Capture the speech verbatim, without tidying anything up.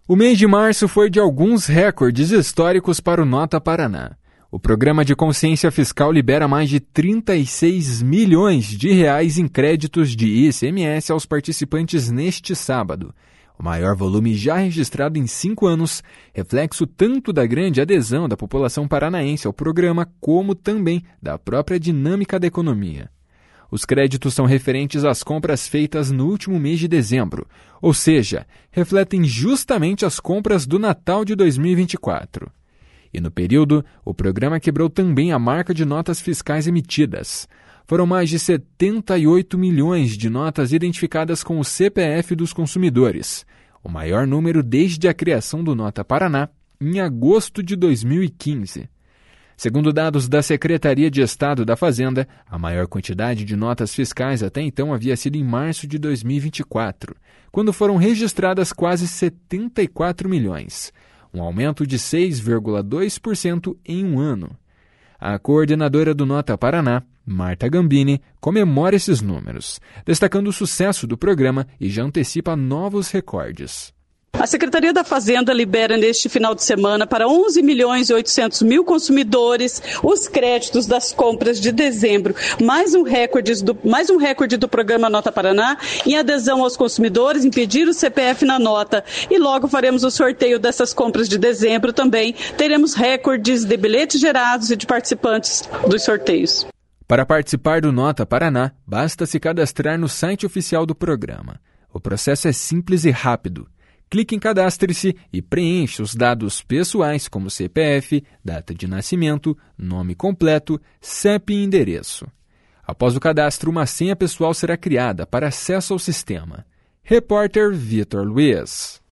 O mês de março foi de alguns recordes históricos para o Nota Paraná. O Programa de Consciência Fiscal libera mais de trinta e seis milhões de reais em créditos de I C M S aos participantes neste sábado. O maior volume já registrado em cinco anos, reflexo tanto da grande adesão da população paranaense ao programa, como também da própria dinâmica da economia. Os créditos são referentes às compras feitas no último mês de dezembro, ou seja, refletem justamente as compras do Natal de dois mil e vinte e quatro. E no período, o programa quebrou também a marca de notas fiscais emitidas. Foram mais de setenta e oito milhões de notas identificadas com o C P F dos consumidores, o maior número desde a criação do Nota Paraná, em agosto de dois mil e quinze. Segundo dados da Secretaria de Estado da Fazenda, a maior quantidade de notas fiscais até então havia sido em março de dois mil e vinte e quatro, quando foram registradas quase setenta e quatro milhões, um aumento de seis vírgula dois por cento em um ano. A coordenadora do Nota Paraná, Marta Gambini, comemora esses números, destacando o sucesso do programa e já antecipa novos recordes. A Secretaria da Fazenda libera neste final de semana para onze milhões e oitocentos mil consumidores os créditos das compras de dezembro, mais um recorde do, mais um recorde do programa Nota Paraná em adesão aos consumidores, em pedir o C P F na nota. E logo faremos o sorteio dessas compras de dezembro também. Teremos recordes de bilhetes gerados e de participantes dos sorteios. Para participar do Nota Paraná, basta se cadastrar no site oficial do programa. O processo é simples e rápido. Clique em Cadastre-se e preencha os dados pessoais como C P F, data de nascimento, nome completo, C E P e endereço. Após o cadastro, uma senha pessoal será criada para acesso ao sistema. Repórter Vitor Luiz.